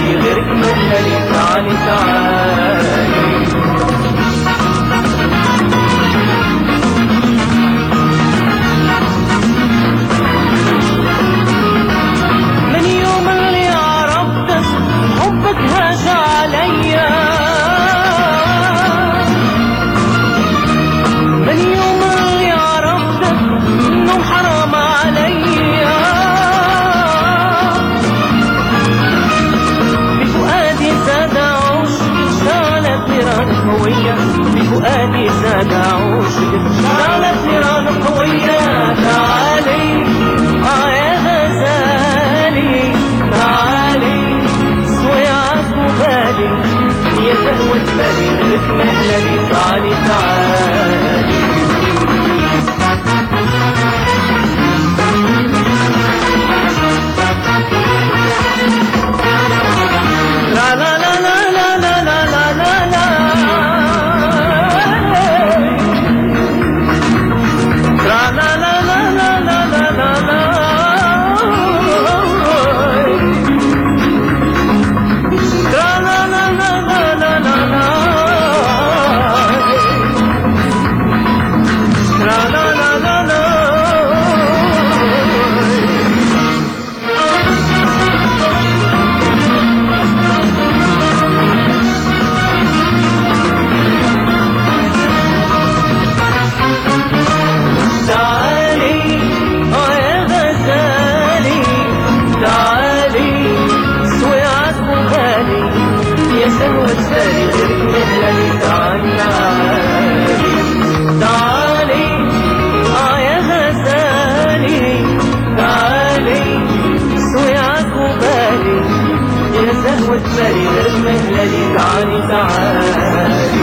بالي غيرك مهلي، تعالي تعالي. من يوم اللي عرفتك حبك هاج عليا، من يوم اللي عرفتك انه حرام عليا، بفؤادي زاد عشق اشتعلت نيران قوية، بفؤادي زاد عشق اشتعلت نيران قوية. تعالي يا غزالي تعالي سوي عقبالي، يا زهوة بالي غيرك مهللي، تعالي تعالي. لا لا لا لا لا لا لا لا لا لا لا لا لا لا لا لا لا لا. زهوة بالي غيرك مهللي، تعالي تعالي.